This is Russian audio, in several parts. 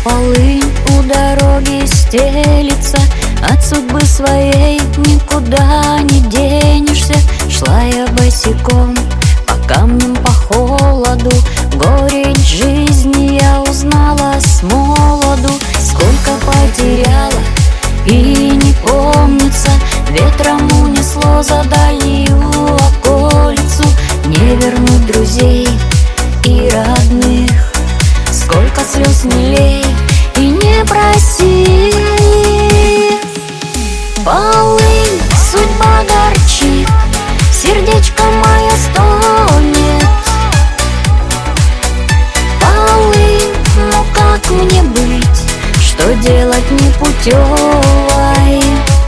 Полынь у дороги стелится, от судьбы своей никуда не денешься. Шла я босиком по камням, по холоду, горечь жизни я узнала с молоду. Сколько потеряла и не помнится, ветром унесло за дальнюю околицу. Не вернуть друзей и родных, сколько слез не лей и не проси. Полынь, судьба горчит, сердечко мое стонет. Полынь, ну как мне быть, что делать непутевой?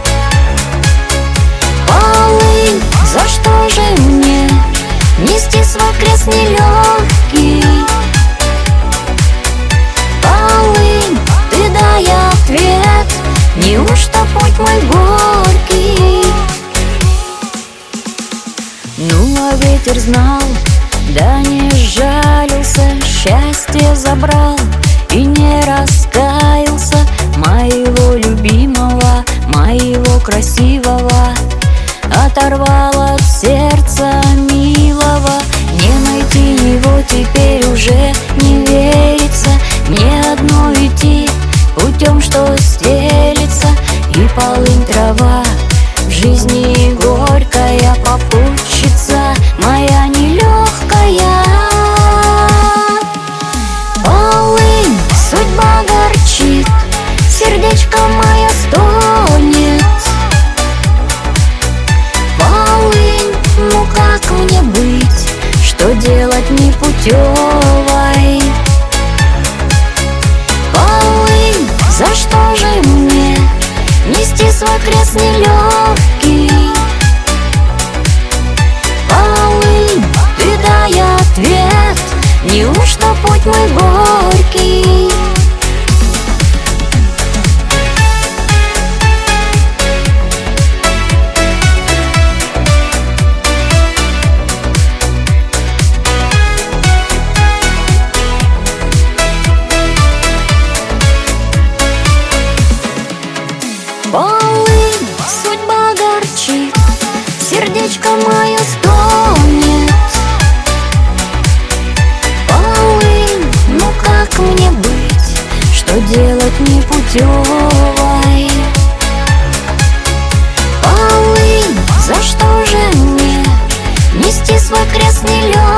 Полынь, за что же мне нести свой крест нелегкий? Полынь, ты дай ответ, неужто путь мой горький? Ну а ветер знал, да не жалился, счастье забрал и не раскаялся. Моего любимого, моего красивого оторвало от сердца милого. Не найти его теперь уже не верится, мне одно идти путем, что стелится. И полынь трава в жизни горькая попутчица моя нелегкая. Полынь, судьба горчит, сердечко мое стонет. Полынь, ну как мне быть, что делать непутевой? Полынь, за что же мне нести свой крест нелегкий? Полынь, ты дай ответ, неужто путь мой горький? Полынь, судьба горчит, сердечко мое стонет. Полынь, ну как мне быть, что делать непутевой? Полынь, за что же мне нести свой крест нелегкий?